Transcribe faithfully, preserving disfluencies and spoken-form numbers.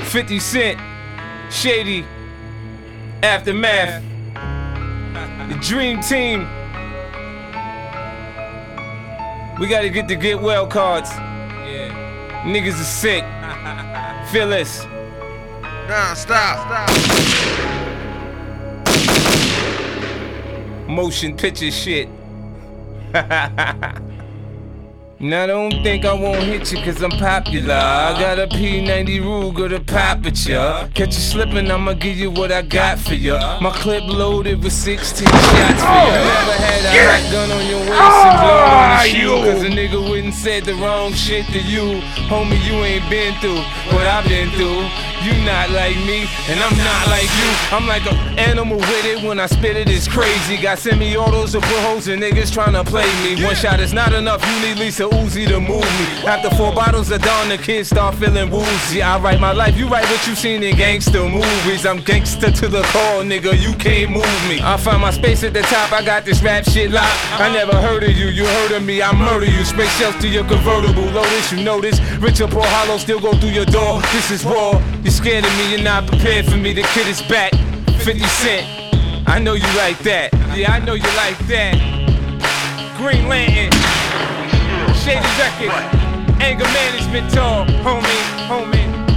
fifty Cent, Shady, Aftermath, the Dream Team. We gotta get the get well cards. Yeah. Niggas are sick. Feel this. Nah, stop. Stop. Motion picture shit. Now don't think I won't hit you cause I'm popular. I got a P ninety Ruger to pop at ya. Catch you slipping, I'ma give you what I got for ya. My clip loaded with sixteen shots for ya. Never had a hot gun on your waist and blow on the shoe. Cause a nigga wouldn't said the wrong shit to you. Homie, you ain't been through what I've been through. You not like me, and I'm not like you. I'm like an animal with it, when I spit it, it's crazy. Got semi-autos to put hoes in niggas tryna play me. One shot is not enough, you need Lisa Uzi to move me. After four bottles of Dawn, the kids start feeling woozy. I write my life, you write what you seen in gangster movies. I'm gangster to the core, nigga, you can't move me. I find my space at the top, I got this rap shit locked. I never heard of you, you heard of me, I murder you. Space shells to your convertible, Lotus, you know this. Rich or poor, hollow still go through your door. This is raw. You're scared of me, you're not prepared for me. The kid is back, fifty Cent. I know you like that. Yeah, I know you like that. Green Lantern, Shady Records, Anger Management Talk, homie, homie.